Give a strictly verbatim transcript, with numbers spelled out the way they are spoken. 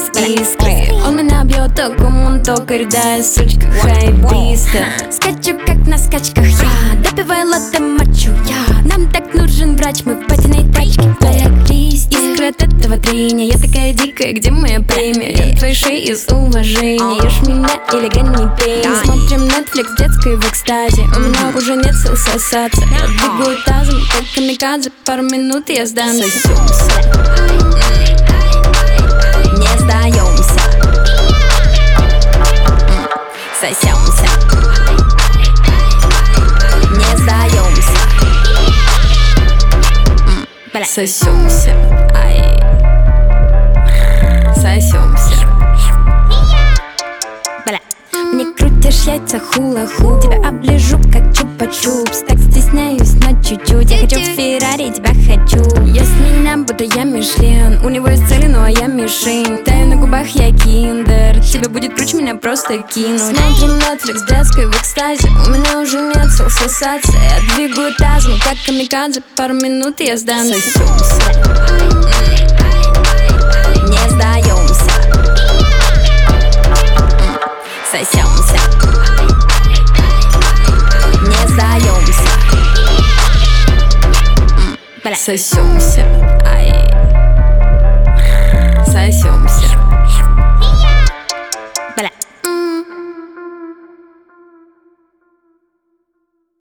искры. Он меня бьет током, токарь, да, сучка хайбиста. Скачу как на скачках я, допиваю латте мочу я. Нам так нужен врач, мы в патиной тачке. Блэк-лист, искры от этого трения. Я такая дикая, где моя премия? Я твоей шеи из уважения. Ешь меня или гони пень. Смотрим Netflix в детской в экстазе. У меня уже нет сил сосаться. Я двигаю тазом, как камикадзе. Пару минут и я сдамся. Не сдаемся. Сосемся. Не сдаемся. Сосемся. Ай. Сосемся. Бля. Мне крутишь яйца хула-ху. Тебя оближу как чупа-чупс. Так стесняюсь, но чуть-чуть. Я хочу Феррари, тебя хочу. Ест меня, будто я Мишлен. У него есть цели, ну а я мишень. Таю на губах, я киндер. Тебе будет круче, меня просто кинуть. Смотрим Netflix в детской в экстазе. У меня уже нет сил сосаться. Я двигаю тазом, как камикадзе. Пару минут и я сдамся. Не сдаемся. Сосемся. Не сдаемся. Сосемся. Ай. Сосемся.